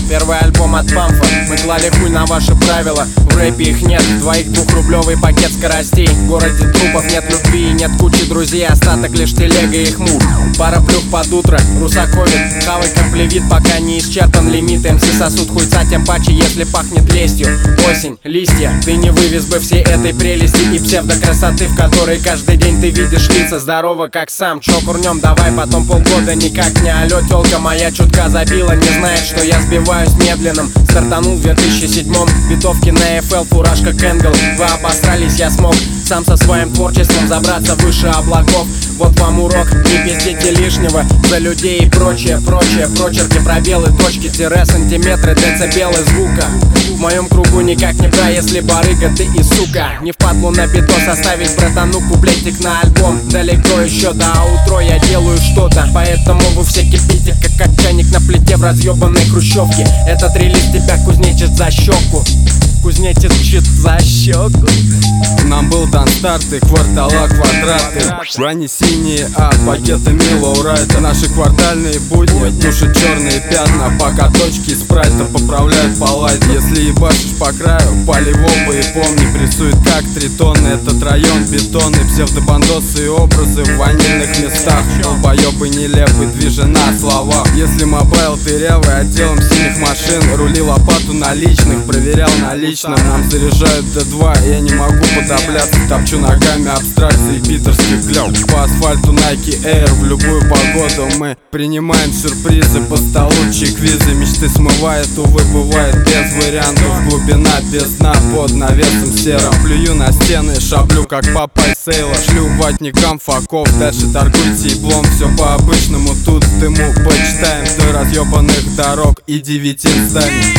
первый альбом от Памфа. Мы клали хуй на ваши правила, в рэпе их нет. Двоих двухрублевый пакет скоростей. В городе трупов нет любви, нет кучи друзей. Остаток лишь телега и их муж. Пара плюх под утро, русаковит. Хавай комплевит, пока не исчерпан лимит. МС сосуд хуйца, тем паче, если пахнет лестью. Осень, листья, ты не вывез бы всей этой прелести и псевдокрасоты, в которой каждый день ты видишь лица. Здорово как сам, чё курнем, давай потом полгода никак не. Алё, тёлка моя чутка забила, не знает, что я сбиваюсь медленным. Стартанул в 2007-м, битовки на FL, фуражка Кэнгл. Вы обосрались, я смог сам со своим творчеством забраться выше облаков. Вот вам урок, не пиздите лишнего за людей и прочее, прочерки, пробелы, точки, тире, сантиметры, децибелы звука. В моем кругу никак не бра, если барыга ты и сука. Не впадлу на битос оставить братану куплетик на альбом. Далеко еще до аутро я делаю что-то, поэтому вы все кипите, как чайник на плите в разъебанной хрущевке. Этот релиз тебя кузнечит за щеку. Кузнечит за щеку. Нам был дан старты, квартала квадраты. Ранее синие, пакеты Милоу Райта. Наши квартальные будни душат черные пятна, пока точки спрайта поправляют по лайт. Если ебашишь по краю, пали в оба и помни, прессует как 3 тонны. Этот район бетонный, псевдобандосы и образы в ванильных местах. Долбоебы нелепый, движена слова. Если мобайл ты рявый, отделом синих машин. Рули лопату наличных, проверял наличным. Нам заряжают D2, я не могу подобляться. Топчу ногами абстракции питерских гляв. По асфальту Nike Air в любую погоду. Мы принимаем сюрпризы по столу, чек-визы. Мечты смывает, увы, бывает без вариантов. Глубина без дна под навесом серым. Плюю на стены, шаблю как Папай Сейла. Шлю ватникам факов, дальше торгуйте еблом. Все по-обычному, тут в дыму почитаем вдоль разъебанных дорог и 9 зданий.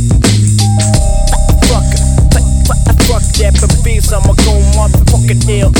I'ma go motherfucking ill.